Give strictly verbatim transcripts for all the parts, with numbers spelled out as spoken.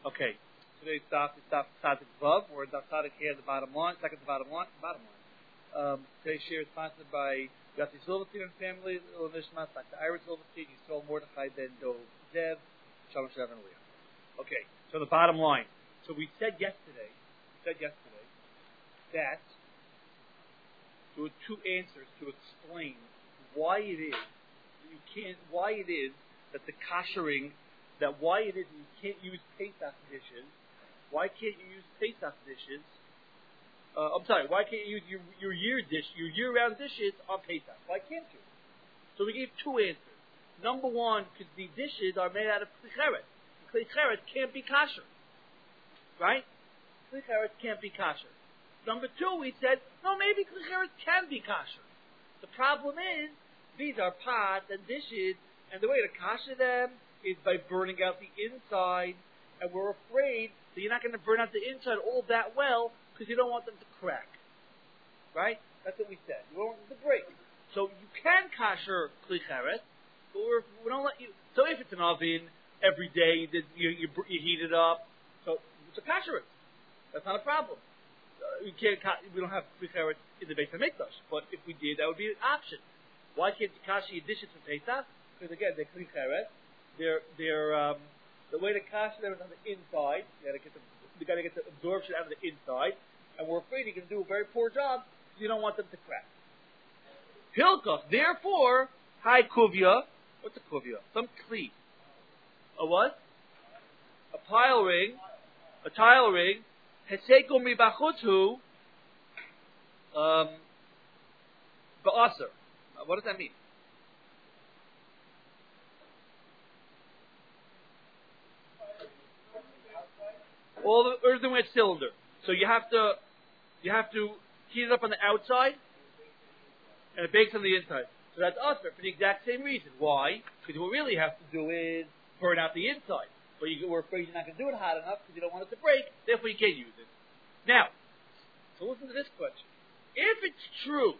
Okay, today's stop is stop Tzadik Vav. We're in Tzadik here at the bottom line, second to the bottom line, bottom line. Um, today's share is sponsored by Yossi Silverstein and family, Little Nishmas, Doctor Iris Silverstein, Yisrael Mordechai Ben Dov Zev, Shalom Shalom Aliyah. Okay, so the bottom line. So we said yesterday, said yesterday that there were two answers to explain why it is that you can't, why it is that the koshering, that why it is that you can't use Pesach dishes. Why can't you use Pesach dishes? Uh, I'm sorry, why can't you use your, your year dish, your year-round dishes on Pesach? Why can't you? So we gave two answers. Number one, because the dishes are made out of klicheret. Klicheret can't be kosher. Right? Klicheret can't be kosher. Number two, we said, no, maybe klicheret can be kosher. The problem is, these are pots and dishes, and the way to kosher them is by burning out the inside, and we're afraid that you're not going to burn out the inside all that well, because you don't want them to crack. Right? That's what we said. You don't want them to break. So you can kosher klicheret, but we're, we don't let you. So if it's an oven, every day you, you, you heat it up, so it's a kosher it. That's not a problem. Uh, we can't. We don't have klicheret in the Beis Hamikdash, but if we did, that would be an option. Why can't you kosher your dishes from Pesach? Because again, they're klicheret. They're they're um, the way to kosher them is on the inside. You got to get the you got to get the absorption out of the inside, and we're afraid you're going to do a very poor job. So you don't want them to crack. Hilkach, therefore, hi kuvya. What's a kuvya? Some kli. A what? A pile ring. A tile ring. Heseko mi bachuthu. Um. Ba'aser. What does that mean? All the earthenware cylinder. So you have to, you have to heat it up on the outside, and it bakes on the inside. So that's usher for the exact same reason. Why? Because what we really have to do is burn out the inside. But you, we're afraid you're not going to do it hot enough because you don't want it to break. Therefore, you can't use it. Now, so listen to this question: if it's true,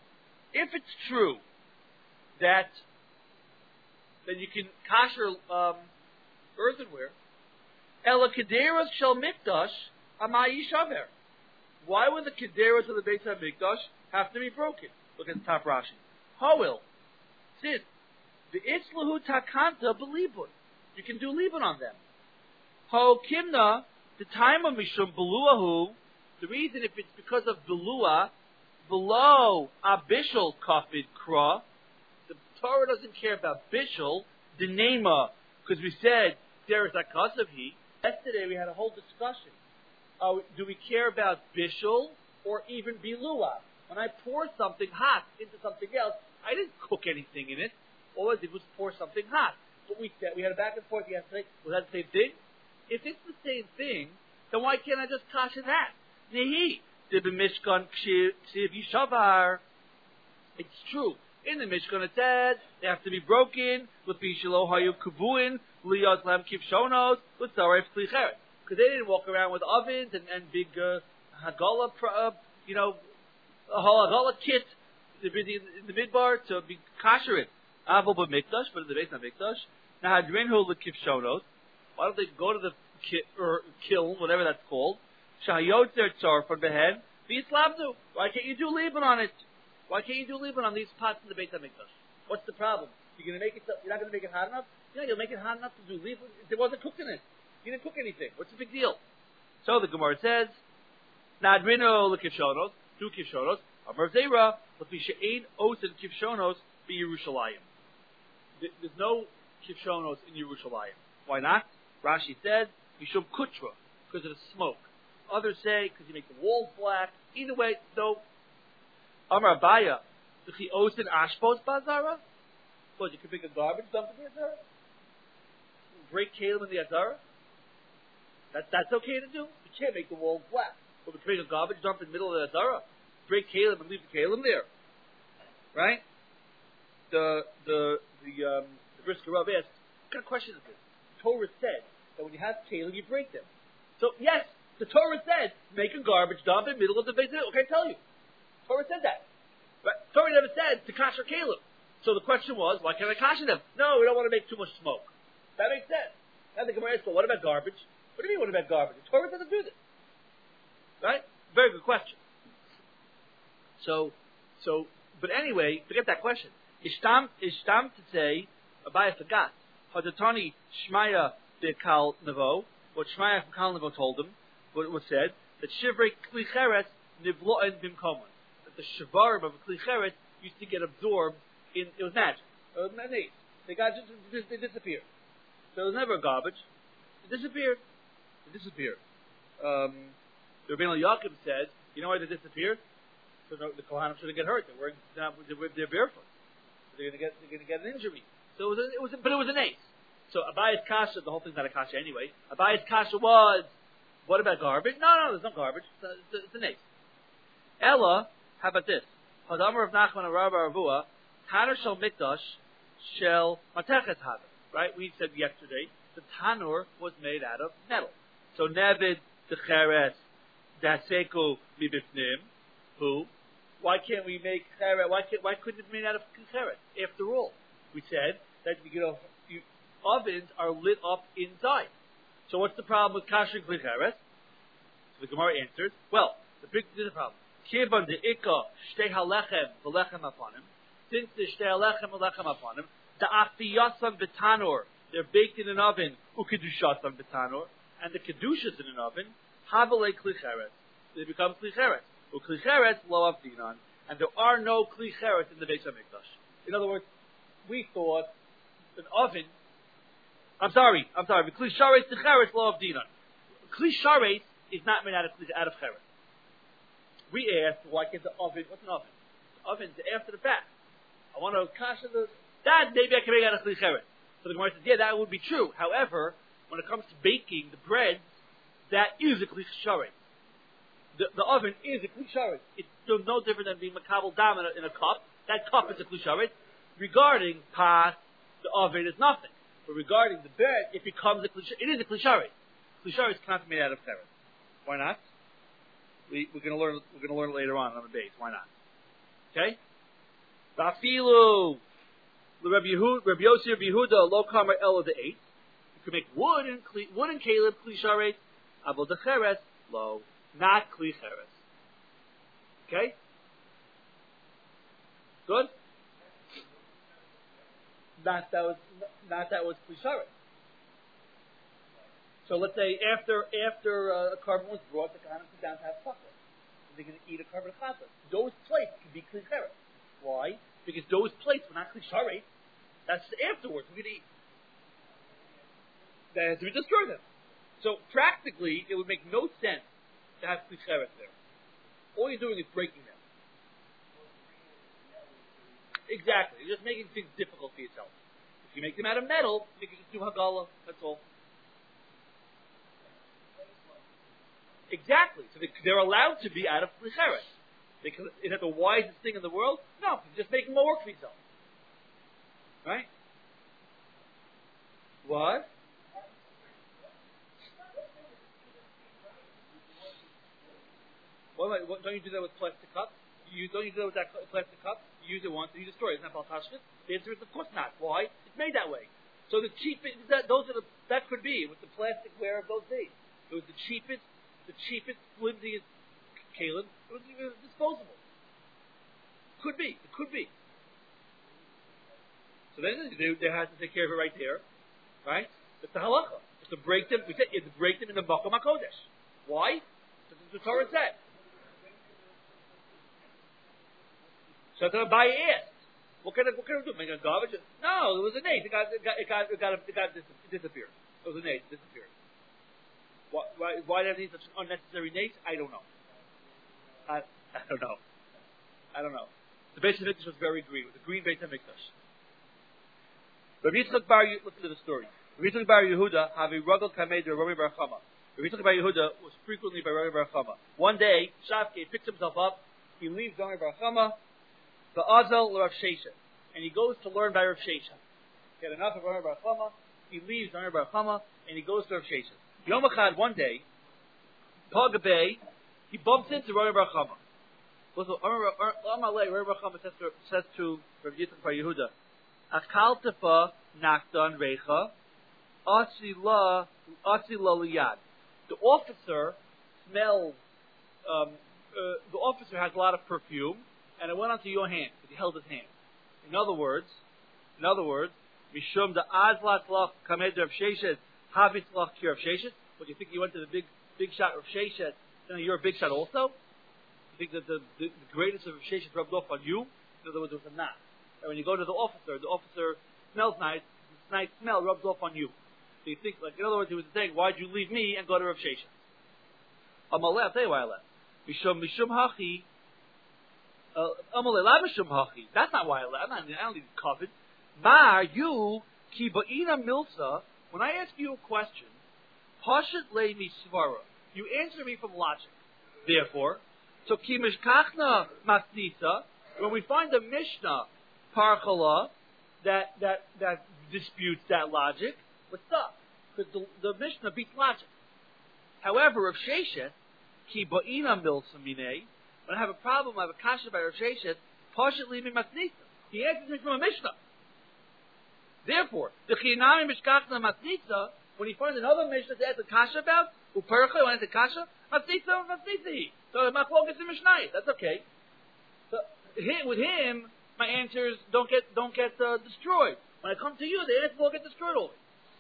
if it's true that that you can kosher um, earthenware. Ela kederas shel mikdash amayi shaver. Why would the kederas of the Beis Hamikdash have to be broken? Look at the top Rashi. Hoil, since the itzlahu takanta belibun, you can do libun on them. Ho kimna, the time of mishum beluahu. The reason, if it's because of belua, below abishal kafid kra, the Torah doesn't care about bishal, the nema, because we said there is a kasavhi. Yesterday we had a whole discussion. Uh, do we care about bishul or even bilua? When I pour something hot into something else, I didn't cook anything in it. All I did was pour something hot. But we said we had a back and forth yesterday. Was that the same thing? If it's the same thing, then why can't I just kasha that? Nehi the Mishkan ksiv yishavar. It's true. In the Mishkan it said they have to be broken with bishalo hayu kuvuin. Liyaz lam kivshonos with zaref klicheret, because they didn't walk around with ovens and, and big uh, hagala, uh, you know, a hagala kit in the, in the midbar to be kosher it. Avol b'mikdash, but in the Beis Hamikdash. Now hadrinhu lekivshonos. Why don't they go to the kit or kiln, whatever that's called? Shahayotzer tzar from behead. V'yislamdu. Why can't you do libun on it? Why can't you do libun on these pots in the Beis Hamikdash? What's the problem? You're going to make it. You're not going to make it hot enough. You know, you'll make it hot enough to do libun. There wasn't cooked in it. You didn't cook anything. What's the big deal? So the Gemara says, Nadrino lekivshonos, two kivshonos, Amar Zera, l'fisha ein osen kivshonos be Yerushalayim. There's no kivshonos in Yerushalayim. Why not? Rashi said, Mishum kutra, because of the smoke. Others say, because you make the walls black. Either way, though, Amar Abaya, l'chi osen ashpos bazara? What, you could make a garbage dump in the Azara? Break kalim in the Azara? That, that's okay to do? You can't make the walls black. But we can make a garbage dump in the middle of the Azara, break kalim and leave the kalim there. Right? The the the um the Brisker Rav asked, what kind of question is this? The Torah said that when you have kalim you break them. So yes, the Torah said make a garbage dump in the middle of the Beit Hamikdash. Okay, I tell you. The Torah said that. But Torah never said to kasher kalim. So the question was, why can't I kasher them? No, we don't want to make too much smoke. That makes sense. Now the Gemara asks, well, what about garbage? What do you mean, what about garbage? The Torah doesn't do this. Right? Very good question. So, so, but anyway, forget that question. Ishtam, ishtam to say, Abaye forgot. Hadatani Shmaya de Kal Nevo, what Shmaya from Kal Nevo told him, what was said, that Shivrei Kli Cheres Nivlo'en Bimkomon. That the Shivarim of a Kli Cheres used to get absorbed in, it was magic. It was magic. They got just, just, they disappeared. So it was never garbage. It disappeared. It disappeared. Um, the Rabbeinu Yaakov said, you know why they disappeared? So the, the Kohanim shouldn't get hurt. They're wearing, they're, they're barefoot. They're going to get, they're going to get an injury. So it was, a, it was, a, but it was an ace. So Abaye's kasha, the whole thing's not a kasha anyway. Abaye's kasha was, what about garbage? No, no, there's no garbage. It's, a, it's, a, it's an ace. Ella, how about this? Hadamar of Nachman and Rabbi Ravua, Tanur shel mikdash shel matechet hada. Right? We said yesterday the tanur was made out of metal. So nevid the cheres daseku mibifnim. Who? Why can't we make cheres? Why can't? Why couldn't it be made out of cheres? After all, we said that you know you, ovens are lit up inside. So what's the problem with kasher kli cheres? So the Gemara answers. Well, the big there's a problem. Kivan de ikka shtei halechem v'lechem apanim. Since the shtei halechem v'lechem apanim, the afiyasam v'tanor, they're baked in an oven. Ukedushasam v'tanor, and the kedushas in an oven. Havelei kli cheres. They become kli cheres. Ukli cheres lo avdinan, and there are no kli cheres in the Beis Hamikdash. In other words, we thought an oven. I'm sorry, I'm sorry. Kli shares the cheres lo avdinan. Kli shares is not made out of out of cheres. We asked, why can't the oven? What's an oven? The oven's after the fact. I want to kasha the that maybe I can make out of kli cheres. So the Gemara says, yeah, that would be true. However, when it comes to baking the bread, that is a kli shares. The, the oven is a kli shares. It's still no different than being makabel dam in a, in a cup. That cup is a kli shares. Regarding pas, the oven is nothing. But regarding the bread, it becomes a kli shares. It is a kli shares. Kli shares cannot be made out of cheres. Why not? We, we're going to learn. We're going to learn later on on the base. Why not? Okay. Vafilu, Rabbi Yehuda, Rabbi Yossi, Rabbi Yehuda, lo kamer elo the eight. You can make wood and wood and kaleb kli shares. Avo the cheres lo. Not kli cheres. Okay? Good? Not that was not that was kli shares. So let's say after after uh, a carbon was brought, the Kohanim sit down to have supper. They're going to eat a carbon chata. Those plates can be kli cheres. Why? Because those plates were not kli shares. That's afterwards. We're going to eat. That has to be destroyed them. So practically, it would make no sense to have kli cheres there. All you're doing is breaking them. Exactly. You're just making things difficult for yourself. If you make them out of metal, you can just do hagala. That's all. Exactly. So they, they're allowed to be out of kli cheres. Is that the wisest thing in the world? No. Just make more work for yourself. Right? What? Well, what, don't you do that with plastic cups? You don't you do that with that plastic cup? You use it once and you destroy it. Isn't that baltashkit? The answer is of course not. Why? It's made that way. So the cheapest that those are the that could be with the plastic ware of those days. It was the cheapest, the cheapest, flimsiest kalim. It was, it was disposable. Could be. It could be. So then they, they have to take care of it right there, right? It's the halacha. It's to break them. We said you have to break them in the makom hakodesh. Why? Because the Torah said. So the Abaye asked, "What can I, what can I do? Make a garbage?" No, it was an ace. It got, it got, it got, it got, it got dis- disappeared. It was an ace. It disappeared. Why, why, why did I need such an unnecessary nace? I don't know. I, I don't know. I don't know. The Beis Hamikdash was very green. It was a green Beis Hamikdash. Rabbi Yitzchak Bar, listen to the story. Rabbi Yitzchak Bar Yehuda have a rugel kamed to Rabbi Bar Chama. Rabbi Yitzchak Bar Yehuda was frequently by Rabbi Bar Chama. One day, Shavkei picks himself up. He leaves Rabbi Bar Chama. The Azel Rav Shesha, and he goes to learn by Rav Shesha. He had enough of Rav Bar Chama. He leaves Rav Bar Chama, and he goes to Rav Shesha. Yom Echad, one day, Pagabay, he bumps into Rav Bar Chama. So Amalei, Rav Bar Chama says to, says to Rav Yitzchak Bar Yehuda, Akaltefa nakdan recha, asila asila liyad. the officer smells, um, uh, the officer has a lot of perfume, and it went onto your hand, because he held his hand. In other words, in other words, Mishum the Azlat Lach Kamed Rav Sheshet, Havitz Lach Kir Rav Sheshet. What, you think you went to the big big shot Rav Sheshet, then you're a big shot also? You think that the, the, the greatness of Rav Sheshet rubbed off on you? In other words, it was a knot. And when you go to the officer, the officer smells nice, this nice smell rubs off on you. So you think, like, in other words, he was saying, why'd you leave me and go to Rav Sheshet? Amalei, I'll tell you why I left. Mishum Mishum Hachi. Amalei La Mishum Hachi. That's not why I left. I'm not, I don't need covet. Mar, you, Ki Ba'ina Milsa, when I ask you a question, Pashat Le Mi Svara, you answer me from logic. Therefore, so Ki Mishkachna Masnisa, when we find a Mishnah, Parchala, that, that, that disputes that logic, what's up? Because the, the Mishnah beats logic. However, Rav Sheshet, Ki Ba'ina Milsa Mine, when I have a problem, I have a kasha by Rav Sheshet, Pashat Le Mi Masnisa. He answers me from a Mishnah. Therefore, the Chinami Mishkachna Masnisa, when he finds another Mishnah to ask a kasha about, Upercha, when it's a kasha, Masnisa, Masnisa. So the Machlok is in Mishnah. That's okay. So with him, my answers don't get don't get uh, destroyed. When I come to you, the answers will get destroyed always.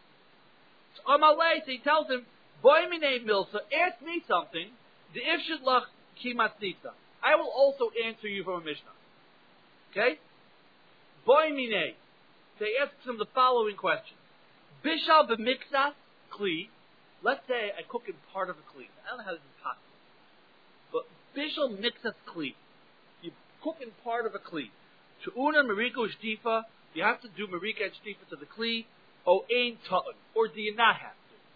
So Amalei, so he tells him, Boy Minei Milsa, ask me something, the Ifshit Lach Ki Masnisa. I will also answer you from a Mishnah. Okay? Boy Minei. They ask him the following question. Bishal b'mixas kli. Let's say I cook in part of a kli. I don't know how this is possible. But bishal mixas kli. You cook in part of a kli. She'una mariko shtifa. You have to do marika and shtifa to the kli. O ein ta'un. Or do you not have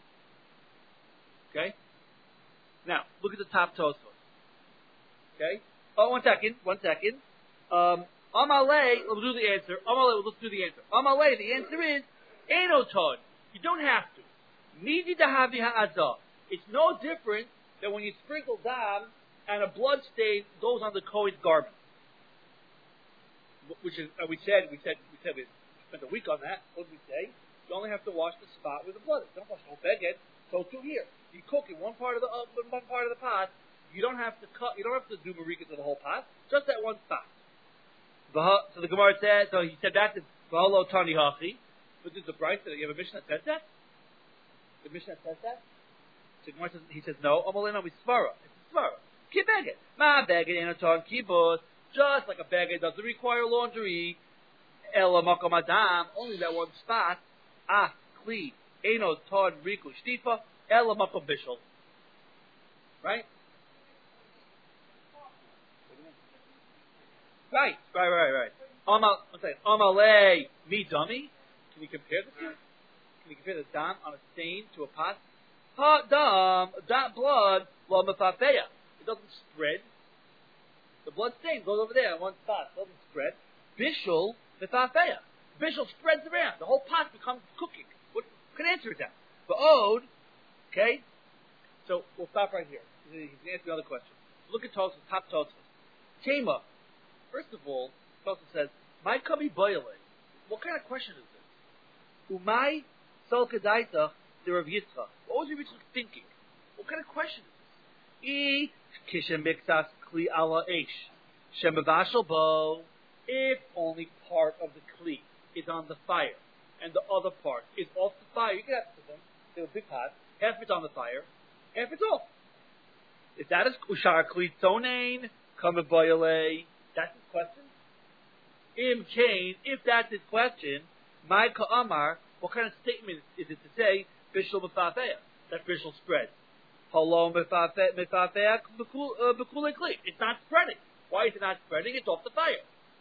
to? Okay? Now, look at the top Tosfos. Okay? Oh, one second. One second. Um... Amalei, we'll do the answer. Amalei, let's do the answer. Amalei, the answer is, Einoton. You don't have to. Midi dahavi ha'azah. It's no different than when you sprinkle dam and a blood stain goes on the Kohen's garment. Which is, uh, we said, we said, we said we spent a week on that. What did we say? You only have to wash the spot where the blood is. Don't wash the whole beged. So too here. You cook in one part of the, uh, one part of the pot. You don't have to cut, you don't have to do marika to the whole pot. Just that one spot. So the Gemara said, so he said that to V'halo Tani Hachi. But there's a Bryce that you have a Mishnah that says that? The Mishnah says that? So the Gemara says, he says, no, Amalena we Svara. It's a Svara. Ki beged. Ma beged enoton kibus. Just like a beged doesn't require laundry. Ela makom adam. Only that one spot. Ah, kli. Enoton riku shtifa. Ela makom bishul. Right? Right, right, right, right. Amal, I'm saying, Amalei mi dummy. Can you compare the two? Can you compare the dam on a stain to a pot? Ha dam, that blood, la mefafeya. It doesn't spread. The blood stain goes over there in one spot. It doesn't spread. Bishul mefafeya. Bishul spreads around. The whole pot becomes cooking. What can answer that? But ode, okay. So we'll stop right here. He's going to answer the other question. Look at Tosfos, top Tosfos. Tema. First of all, Tosfos says, "My kabi boile." What kind of question is this? Umay sol kedaitach the Rav Yitzchak. What was Rav Yitzchak thinking? What kind of question is this? E kishem mixas kli ala eish shemavashal bo. If only part of the kli is on the fire and the other part is off the fire, you can have them. They're a big pot. Half of it's on the fire, half it's off. If that is ushar kli tonain kabi boile. That's his question. Im Cain, if that's his question, my ka'amar, what kind of statement is it to say, bishul mefafeya? That bishul spread. Halom mefafeya bekule kli. It's not spreading. Why is it not spreading? It's off the fire.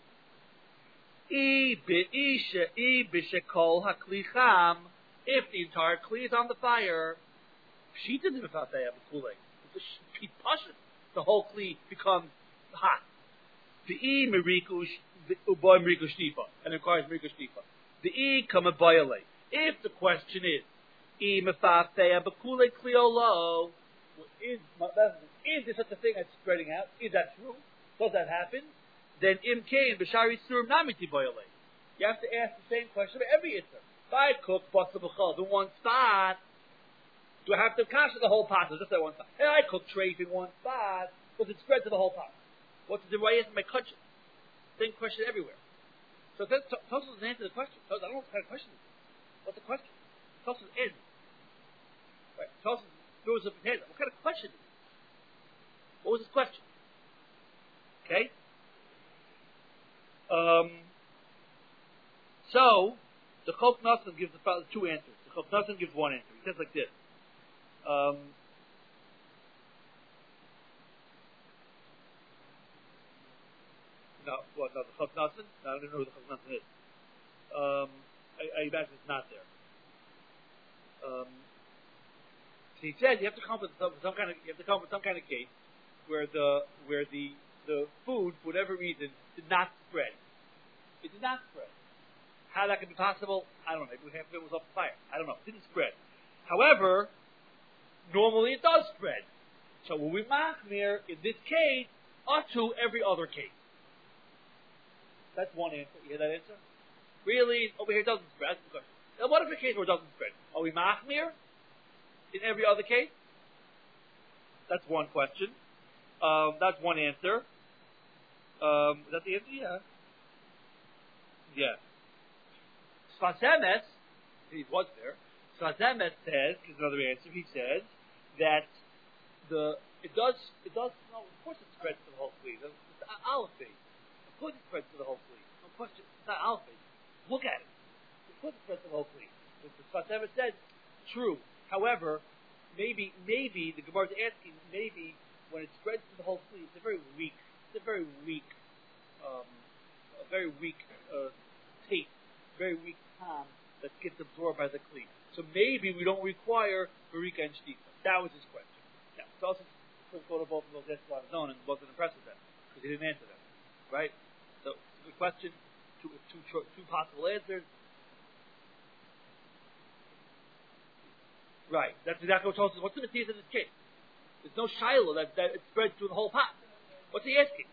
I bi'isha, I bishekol hakli cham. If the entire kli is on the fire, pshita mefafeya bekule. The whole kli becomes hot. The e merikush uboy merikush tifa and it requires merikush tifa. The e kama boile. If the question is e mefafeya bekule kliolo, is is there such a thing as spreading out? Is that true? Does that happen? Then im kain b'shari surim namiti boile. You have to ask the same question about every itter. If I cook basa b'chal in one spot, Do I have to cash the whole pot or just that one spot? Hey, I cook treif in one spot, but it spread to the whole pot. What's the way is my kutcher? Same question everywhere. So Tosfos doesn't answer the question. Tosfos, I don't know what kind of question it is. What's the question? Tosfos ends. Right. Tosfos throws a potato. What kind of question is it? What was his question? Okay. Um. So the Chok Nasan gives the two answers. The Chok Nasan gives one answer. He says like this. Um, no, what? No, the Chok Nasan? No, I don't know who the Chok Nasan is. Um, I, I imagine it's not there. Um, so he says you have to come up with some, some kind of you have to come up with some kind of case where the where the the food, for whatever reason, did not spread. It did not spread. How that could be possible, I don't know. Maybe half of it was off the fire. I don't know. It didn't spread. However, normally it does spread. So when we machmir in this case, or to every other case. That's one answer. You hear that answer? Really, over here it doesn't spread. That's the question. Now, what if a case where it doesn't spread? Are we machmir in every other case? That's one question. Um, that's one answer. Um, is that the answer? Yeah. Yeah. Sfas Emes, he was there. Sfas Emes says, gives another answer. He says that the it does it does no, of course it spreads to the whole fleet. It's aleph. Of course it spreads to the whole fleet. No question. It's not aleph. Look at it. Of course it spreads to the whole fleet. What Sfas Emes said, true. However, maybe maybe the Gemara is asking maybe when it spreads to the whole fleet, it's a very weak, it's a very weak, um, a very weak uh, taste, very weak tom that gets absorbed by the kli. So maybe we don't require Marika and Shtifa. That was his question. Now, it's also couldn't go to both of those answers on his own and wasn't impressed with them because he didn't answer them, right? So it's a good question. Two, two, two possible answers. Right. That's exactly what Tosfos says. What's the Matthias in this case? There's no shiloh that, that it spreads through the whole pot. What's he asking?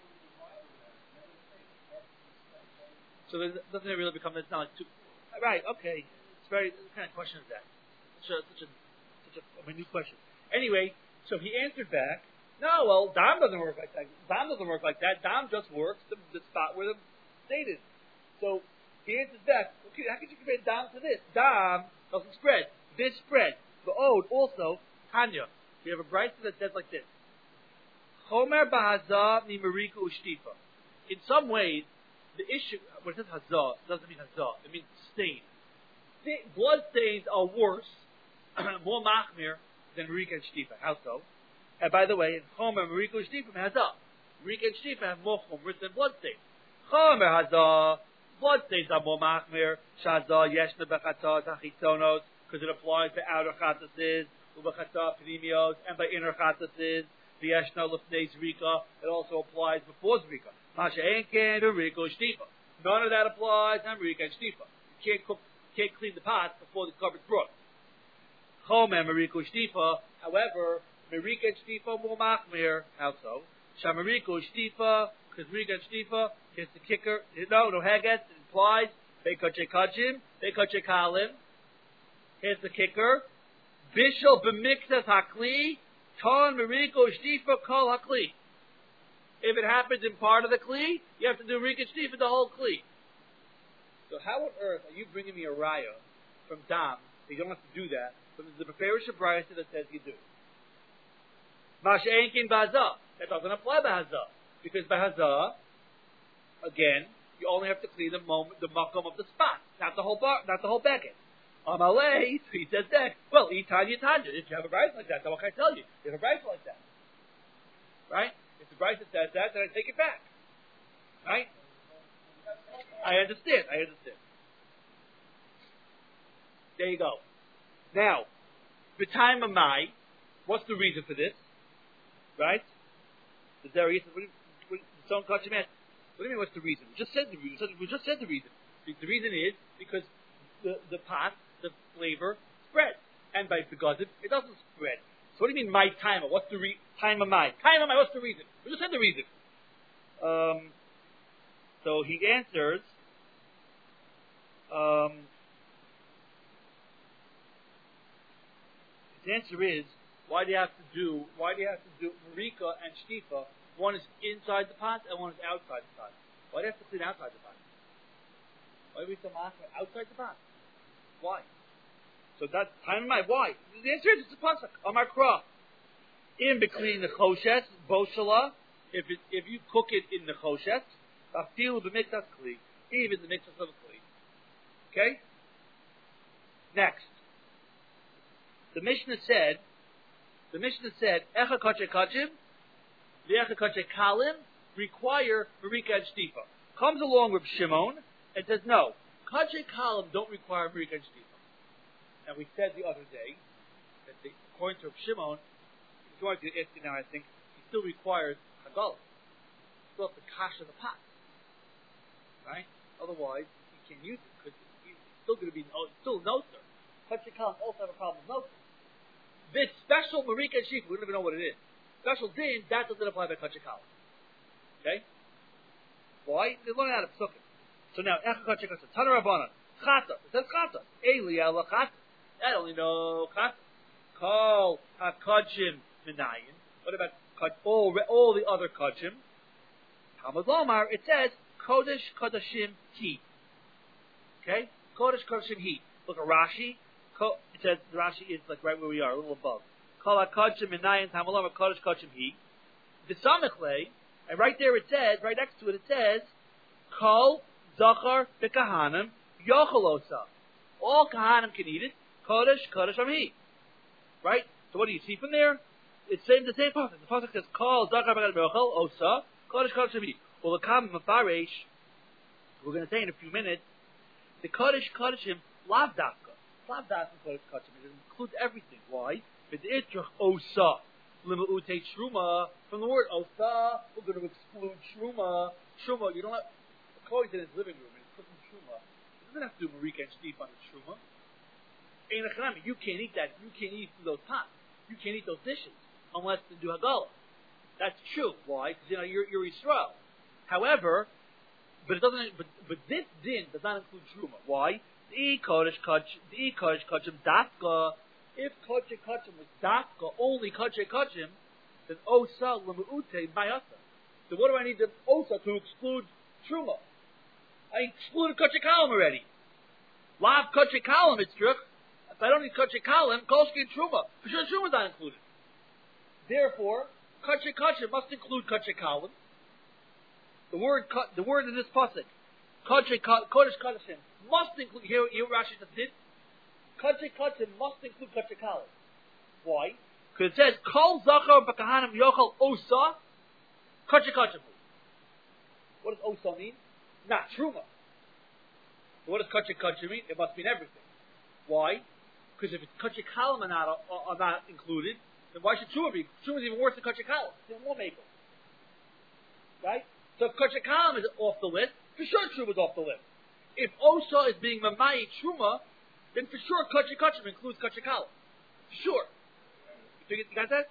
So it doesn't it really become, it's not like too, right, okay. It's very, what kind of question is that? Such a, such a, such a, a minute question. Anyway, so he answered back, no, well, Dam doesn't work like that. Dam doesn't work like that. Dam just works the, the spot where the state is. So he answers back, okay, how could you compare Dam to this? Dam doesn't spread. This spread. The Ode also, Tanya. We have a brayta that says like this: Chomer b'hazah mimarika ushtifa. In some ways, the issue when it says hazah doesn't mean hazah; it means stain. Blood stains are worse, more machmir than marika and shtifa. How so? And by the way, in Chomer marika ushtifa hazah, marika and shtifa have more chomer than blood stains. Chomer hazah, blood stains are more machmir. Shazah yeshna bechatzah tachitzonos, because it applies to outer chatzases. Ubachata Pnimios, and by inner chatasis, Vieshna Lefnei Zrika, it also applies before Zrika. Masha Enken, Riko, Shtifa. None of that applies on Rika and Shtifa. You can't cook, can't clean the pot before the cover's brought. Chom and Mariko Shtifa, however, Marika and Shtifa more machmir. How so? Shamariko Shtifa, because Rika and Shtifa, here's the kicker. No, no haggis, it implies, Bekoche Kachim, Bekoche Kalim. Here's the kicker. Bishel b'miktas hakli, ton meriko shtifa kol hakli. If it happens in part of the kli, you have to do rika shtifa the whole kli. So how on earth are you bringing me a raya from Dam? You don't have to do that, but there's a Beferish Brayta that says you do. Masha enkin b'hazah. That doesn't apply b'hazah. Because b'hazah, again, you only have to clean the moment, the makom of the spot, not the whole bar, not the whole baguette. Amalei, he says that. Well, eat Tanya Tanya. If you have a rice like that, then what can I tell you? You have a rice like that. Right? If the rice says that, then I take it back. Right? I understand. I understand. There you go. Now, the time of Mai, what's the reason for this? Right? The Darius, what do you, what, don't catch him at. What do you mean, what's the reason? We just said the reason. We just said the reason. The reason is because the, the pot, the flavor, spreads. And by Begadim, it doesn't spread. So what do you mean, my timer? What's the re- time of my? Time of my, what's the reason? We just said the reason. Um, so he answers, um, The answer is, why do you have to do, why do you have to do Marika and Shtifa? One is inside the pot and one is outside the pot. Why do you have to clean outside the pot? Why do we do Maser outside the pot? Why? So that's time of my why. The answer is it's a pasuk. Amar Kra. In between the choshes, boshala, if it, if you cook it in the choshes, afilu b'miktas kli, even the miktas of a kli. Okay? Next. The Mishnah said, the Mishnah said, Echa kache kachim, the Echa kache kalim, require Marika and Shtifa. Comes along with Shimon, and says, no, kache kalim don't require Marika and Shtifa. And we said the other day, that the, according to Shimon, he's going to ask you now, I think, he still requires Hagala. Still have to kasha the pot. Right? Otherwise, he can't use it, because he's still going to be, oh, still no sir. Kache kalim also have a problem with no sir. This special Marika and Shtifa, we don't even know what it is. Special din, that doesn't apply by kache kalim. Okay? Why? They're learning how to psuck it. So now, Echa kache kache, Tana Rabbanan, Chata, it says Chata. Eli ala Chata. I only know Chata. Kol HaKodshim Minayin. What about all, all the other Kodshim? Talmud Lomar, it says, Kodesh Kodashim He. Okay? Kodesh Kodashim He. Look at Rashi. It says, Rashi is like right where we are, a little above. Kol HaKodshim Minayin, Talmud Lomar, Kodesh Kodashim He. The Samichle, and right there it says, right next to it, it says, Kol Zachar B'Kahanim Yochalosa. All Kahanim can eat it. Kodesh, Kodesh Amhi. Right? So what do you see from there? It's saying the same pasuk. The pasuk says, Kol Zachar B'Kahanim Yochal Osa. Kodesh, Kodesh Amhi. Well, the Kam Mafaresh, we're going to say in a few minutes, the Kodesh, Kodeshim, Lav Dafka. Lav Dafka Kodesh, Kodeshim. It includes everything. Why? It's Itrach Osa. Lima'ute Truma. From the word Osa, we're going to exclude Truma. Truma, you don't have, according to his living room, and he's cooking Truma, he doesn't have to do Marika and Shtifa on the Truma. You can't eat that. You can't eat those pots. You can't eat those dishes unless to do Hagala. That's true. Why? Because you know you're, you're Yisrael. However, but it doesn't. But, but this din does not include Truma. Why? The kodesh kachim, the kodesh kachim dafka. If kodesh kachim was dafka only kodesh kachim, then osa lemeute mayasa. So what do I need the osa to exclude Truma? I excluded kodesh kalim already. Lav kodesh kalim it's true. If I don't need Kodesh Kalim, Kolshki and Truma. For sure, Truma is not included. Therefore, Kodesh Kodesh must include Kodesh Kalim. The word, the word in this pasuk, Kodesh Kodesh must include. Here, here Rashi just did. Kodesh Kodesh must include Kodesh Kalim. Why? Because it says Kol Zachar B'Kahanim Yochal Osa Kodesh Kodesh. What does Osa mean? Not Truma. So what does Kodesh Kodesh mean? It must mean everything. Why? Because if it's Kodesh Kalim are not, are not included, then why should Truma be? Truma is even worse than Kodesh Kalim. It's even more makel. Right? So if Kodesh Kalim is off the list, for sure Truma is off the list. If Osa is being Mamayi Truma, then for sure Kodesh Kodesh includes Kodesh Kalim. For sure. You got that?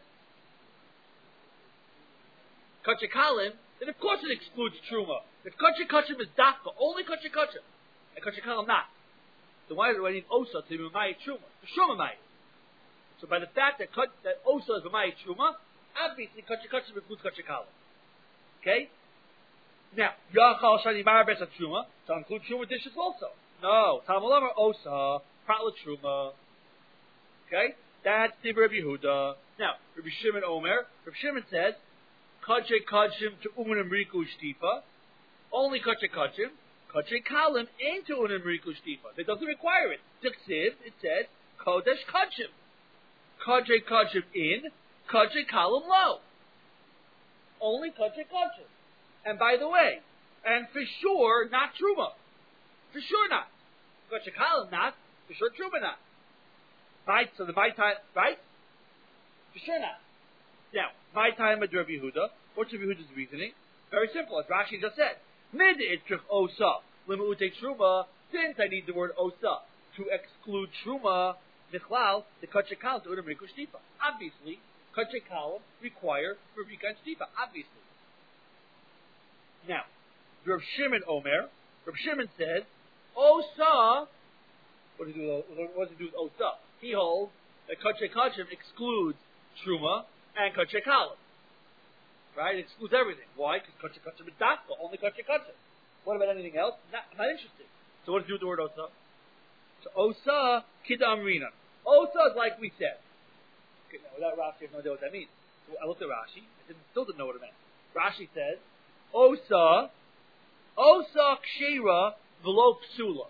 Kodesh Kalim, then of course it excludes Truma. If Kodesh Kodesh is Dafka, only Kodesh Kodesh, and Kodesh Kalim not. So why do I need Osa to be Mamayi Truma? For sure Mamayi. So by the fact that that Osa is Mamayi Truma, obviously Kodesh Kodesh includes Kodesh Kalim. Okay? Now, Yachal Shani Marabes Truma, to include Truma dishes also. No. Talmud Lomar Osa, Pratla Truma. Okay? That's the Rabbi Yehuda. Now, Rabbi Shimon Omer, Rabbi Shimon says, Kodesh Kodshim to Umanim Riku Shtifa, only Kodesh Kodshim, Kodesh Kalim into Umanim Riku Shtifa. It doesn't require it. Diksiv, it says, Kodesh Kodshim. Kodesh Kodshim in, Kodesh Kalim low. Only Kodesh Kodshim. And by the way, and for sure, not Truma. For sure not. Kodesh Kalim not, for sure Truma not. Right? So the my time, right? For sure not. Now, my time at Rabbi Yehuda. What's Rabbi Yehuda's reasoning? Very simple, as Rashi just said. Mid itrich osa limuute truma. Since I need the word osa to exclude truma, nichlal the kodesh kalim to urim riku shtifa. Obviously, kodesh kalim require rika and shtifa. Obviously. Now, Rav Shimon Omer. Rav Shimon says, osa. What does he do? What does he do with osa? He holds that Kachay Kachim excludes Truma and Kachay Kalim. Right? It excludes everything. Why? Because Kachay Kachim is Dafka, only Kachay Kachim. What about anything else? Not, not interested. So what does it do with the word Osa? So Osa Kida Amrina. Osa is like we said. Okay, now without Rashi, I have no idea what that means. So I looked at Rashi. I didn't, still didn't know what it meant. Rashi says, Osa, Osa Kshera Velo Psula.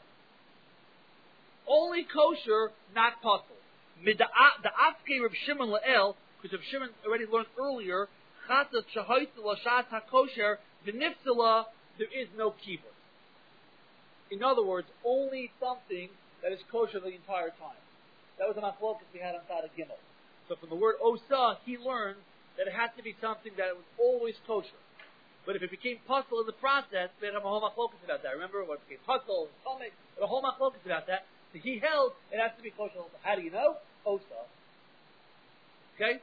Only kosher, not puzzle. The Afke Reb Shimon La'el, because Reb Shimon already learned earlier, Chatat Shahoitza Lashat HaKosher, V'nifsala, there is no kibbutz. In other words, only something that is kosher the entire time. That was a machlokas we had on Tzad Gimel. So from the word Osa, he learned that it had to be something that was always kosher. But if it became puzzle in the process, we had a whole machlokas about that. Remember what became puzzle, comic, a whole machlokas about that. So he held it has to be kosher. How do you know? Osa. Okay?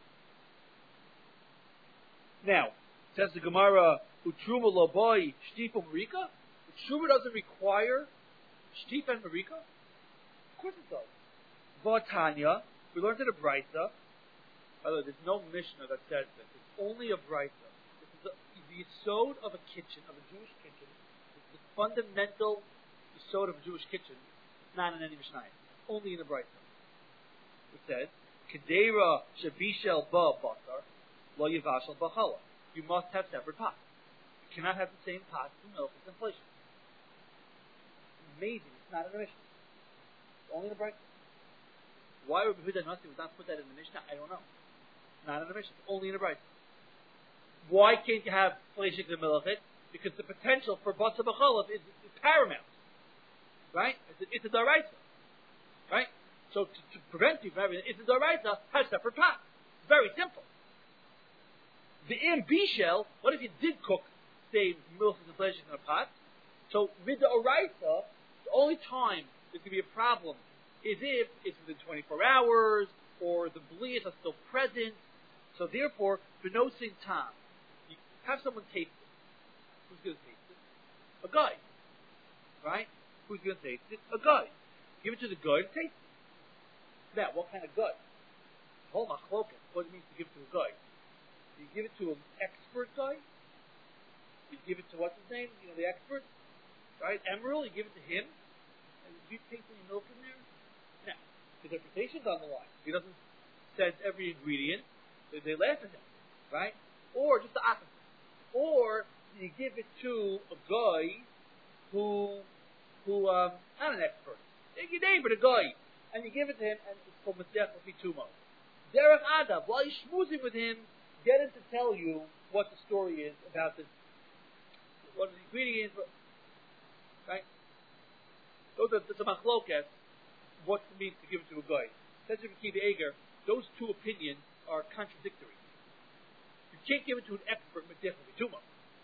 Now, says the Gemara, Utruma loboy shtipa marika? Truma doesn't require shtipa and marika? Of course it does. Vatanya, we learned in a Brisa, although there's no Mishnah that says this, it's only a Brisa. This is a, the yesod of a kitchen, of a Jewish kitchen, the fundamental yesod of a Jewish kitchen, not in any Mishnah, only in a Brisa. It says, Kedera shabishel ba basar, lo yivashel bachala. You must have separate pots. You cannot have the same pots for milk as inflation. Amazing. It's not in the Mishnah. It's only in the Brisa. Why would Yehuda Nasi would not put that in the Mishnah? I don't know. Not in the Mishnah. It's only in the Brisa. Why can't you have fleshik and milchit? Because the potential for basa b'chalav is, is paramount. Right? It's a, it's a daraisa. Right? So to, to prevent you from having it, it's a daraisa, have separate pots. It's very simple. The im bishel, what if you did cook, say, milk and fleshik in a pot? So mid the oraisa, the only time there's going to be a problem is if it's within twenty-four hours, or the blias are still present. So therefore, for no sin time, you have someone taste it. Who's going to taste it? A guy. Right? Who's going to taste it? A guy. Give it to the guy to taste it. Now, what kind of guy? Whole machlokas, what it means to give it to a guy. Do you give it to an expert guy? Do you give it to what's his name? You know, the expert? Right? Emerald, you give it to him? And do you taste any milk in there? No. His reputation's on the line. He doesn't sense every ingredient. They, they laugh at him. Right? Or just the opposite. Or do you give it to a guy who, who, um, not an expert. Take your name, but a guy. And you give it to him, and it's called Masech L'Fitumo. Derech Adav, while you're schmoozing with him, get him to tell you what the story is about this, what the ingredients, right? Those are, that's a machlokas, what it means to give it to a guy. Says if you keep the Eger, those two opinions are contradictory. You can't give it to an expert, Masech L'Fitumo.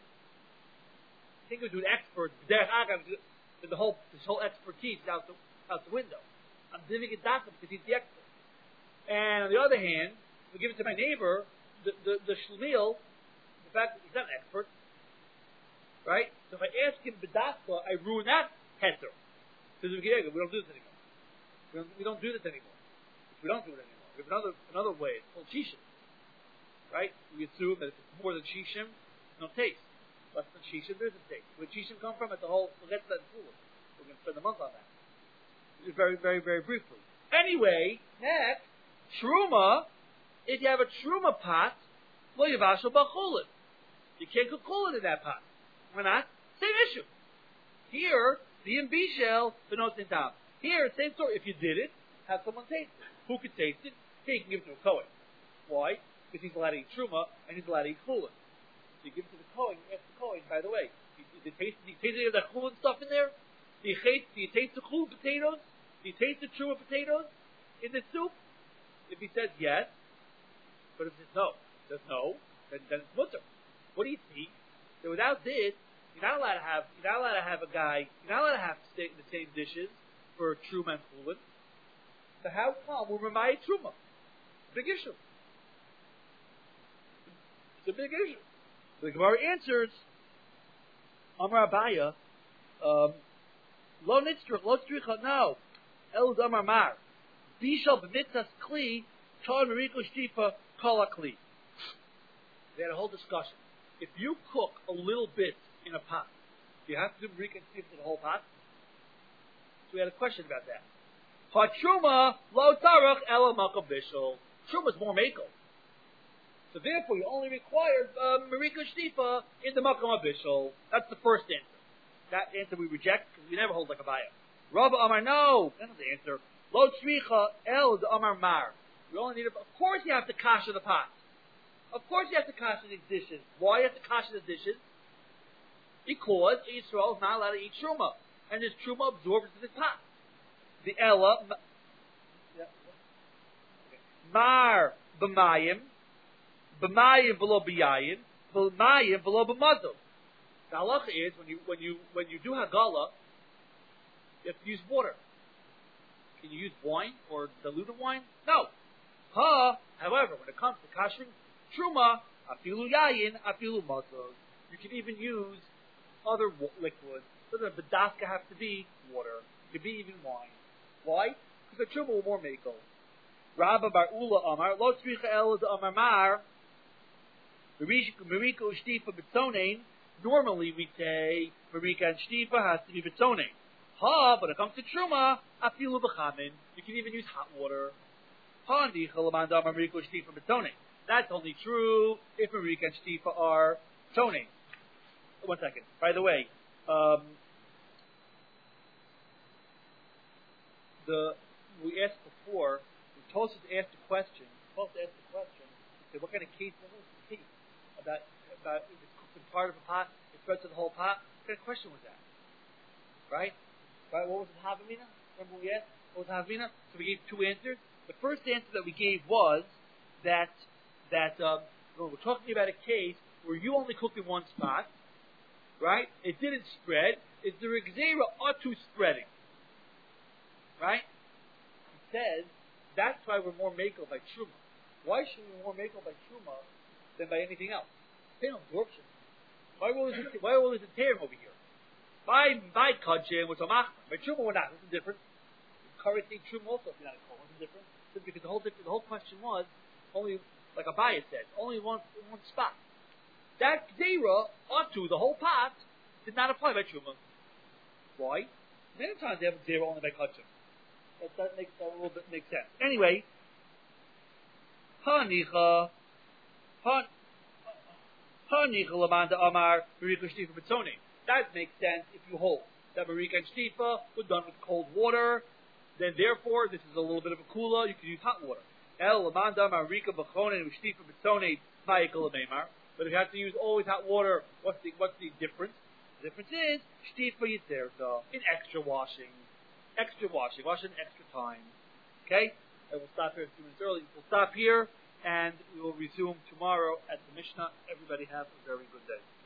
You can't give it to an expert, Derech Adav, the whole, this whole expertise is out the, out the window. I'm giving it dafka because he's the expert. And on the other hand, if I give it to my neighbor, the the, the shlemiel, the fact that he's not an expert, right? So if I ask him b'dafka, I ruin that heter. Because we don't do this anymore. We don't, we don't do this anymore. We don't do it anymore. We have another another way. It's called shishim. Right? We assume that if it's more than shishim, no taste. Less than shishim, there's a taste. Where shishim come from? It's a whole. We'll get to that in full. We're going to spend a month on that. Very, very, very briefly. Anyway, next, truma. If you have a truma pot, lo yivashel b'chulin. You can't cook chulin in that pot. Why not? Same issue. Here, the imbishel benot nitam. Here, same story. If you did it, have someone taste it. Who could taste it? He can give it to a kohen. Why? Because he's allowed to eat truma and he's allowed to eat chulin. So you give it to the kohen. You ask the kohen. By the way, do you taste? Do you taste any of that chulin stuff in there? Do you taste? Do you taste the chulin potatoes? Do you taste the truma potatoes in the soup? If he says yes, but if he says no, says no, then, then it's mutter. What do you see? That without this, you're not allowed to have. You're not allowed to have a guy. You're not allowed to have the same dishes for truma and chulin. So how come we're reminded truma? Big issue. It's a big issue. So the Gemara answers, Amar Abaya, um, lo nitzrich, lo tzricha, no. El Damar Mar. Bishal b'mitzas kli, tar mariko shtifa kala kli. They had a whole discussion. If you cook a little bit in a pot, do you have to do mariko and shtifa to the whole pot? So we had a question about that. Truma lo tarach ela makam bishul. Truma is more makel. So therefore, you only require uh, mariko shtifa in the makam bishul. That's the first answer. That answer we reject because we never hold like a baya. Rabba Amar, no, that's not the answer. Lo tzricha el the Amar mar. We only need. A, of course, you have to kasha the pot. Of course, you have to kasha the dishes. Why you have to kasha the dishes? Because Israel is not allowed to eat truma, and this truma absorbs into the pot. The ella mar b'mayim, b'mayim below b'yayin, b'mayim below b'mazon. The halacha is when you when you when you do hagala, you have to use water. Can you use wine or diluted wine? No. Ha. However, when it comes to kashering truma, afilu yayin, afilu mazon, you can even use other wa- liquids. Doesn't the daska have to be water? It could be even wine. Why? Because the truma will more makel. Rabba bar Ula Amar lo tzricha el the Amar mar mariko shtifa b'tzonein. Normally we say marika and shtifa has to be b'tzonein. Ha, but when it comes to truma, afilu b'chamin, you can even use hot water. Ha nicha l'manda mariko shtifa b'tzonein. That's only true if marika and shtifa are b'tzonein. One second. By the way, um, the we asked before. Tosfos asked a question. Tosfos asked a question. He said, "What kind of case? What was the case about about if it's cooked in part of a pot, it spreads to the whole pot?" What kind of question was that? Right? Right? What was it, Havamina? Remember we asked? What was Havamina? So we gave two answers. The first answer that we gave was that that um, we're talking about a case where you only cooked in one spot, right? It didn't spread. Is there a gzeira atu spreading? Right? He says. That's why we're more makel by truma. Why should we be more makel by truma than by anything else? Pain absorption. Why will it? Why will it tear over here? By by kachim with amach. By truma we're not. What's the difference? Current eat truma also if you're not a kol. What's the difference? Because the whole the whole question was only like Abaya said, only one one spot. That gzeira onto the whole pot did not apply by truma. Why? Many times they have a gzeira only by kachim. That, that makes that a little bit make sense. Anyway, hanicha, hanicha lamanda amar marika shtifa b'tzonein. That makes sense if you hold that marika and shtifa were done with cold water. Then therefore, this is a little bit of a kula. You can use hot water. El lamanda marika b'chonin shtifa b'tzonein ma'ikol ameimar. But if you have to use always hot water, what's the what's the difference? The difference is shtifa yitzerta in extra washing. Extra washing, wash in extra time. Okay? And we'll stop here a few minutes early. We'll stop here, and we will resume tomorrow at the Mishnah. Everybody have a very good day.